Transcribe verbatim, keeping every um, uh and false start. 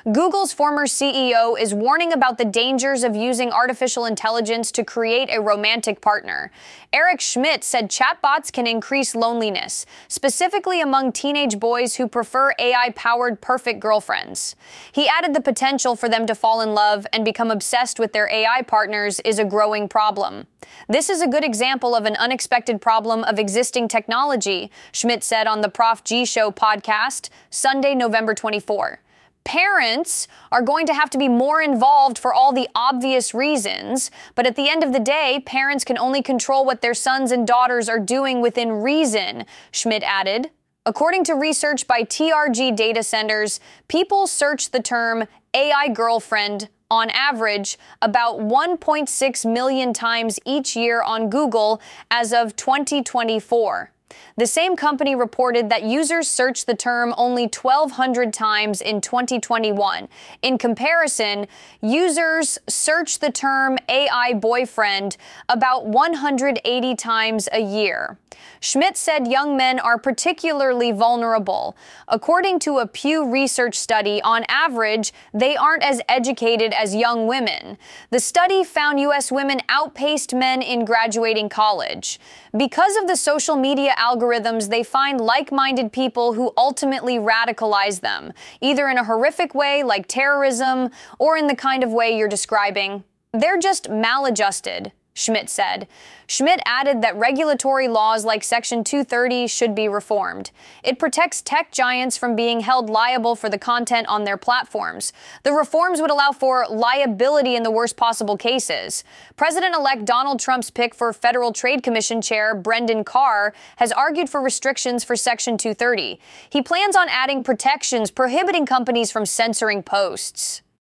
Google's former C E O is warning about the dangers of using artificial intelligence to create a romantic partner. Eric Schmidt said chatbots can increase loneliness, specifically among teenage boys who prefer A I-powered perfect girlfriends. He added the potential for them to fall in love and become obsessed with their A I partners is a growing problem. This is a good example of an unexpected problem of existing technology, Schmidt said on the Prof G Show podcast, Sunday, November twenty-fourth. Parents are going to have to be more involved for all the obvious reasons, but at the end of the day, parents can only control what their sons and daughters are doing within reason, Schmidt added. According to research by T R G Data Centers, people search the term A I girlfriend on average about one point six million times each year on Google as of twenty twenty-four. The same company reported that users searched the term only twelve hundred times in twenty twenty-one. In comparison, users searched the term A I boyfriend about one hundred eighty times a year. Schmidt said young men are particularly vulnerable. According to a Pew Research study, on average, they aren't as educated as young women. The study found U S women outpaced men in graduating college. Because of the social media algorithms, they find like-minded people who ultimately radicalize them, either in a horrific way like terrorism or in the kind of way you're describing. They're just maladjusted, Schmidt said. Schmidt added that regulatory laws like Section two thirty should be reformed. It protects tech giants from being held liable for the content on their platforms. The reforms would allow for liability in the worst possible cases. President-elect Donald Trump's pick for Federal Trade Commission Chair Brendan Carr has argued for restrictions for Section two thirty. He plans on adding protections prohibiting companies from censoring posts.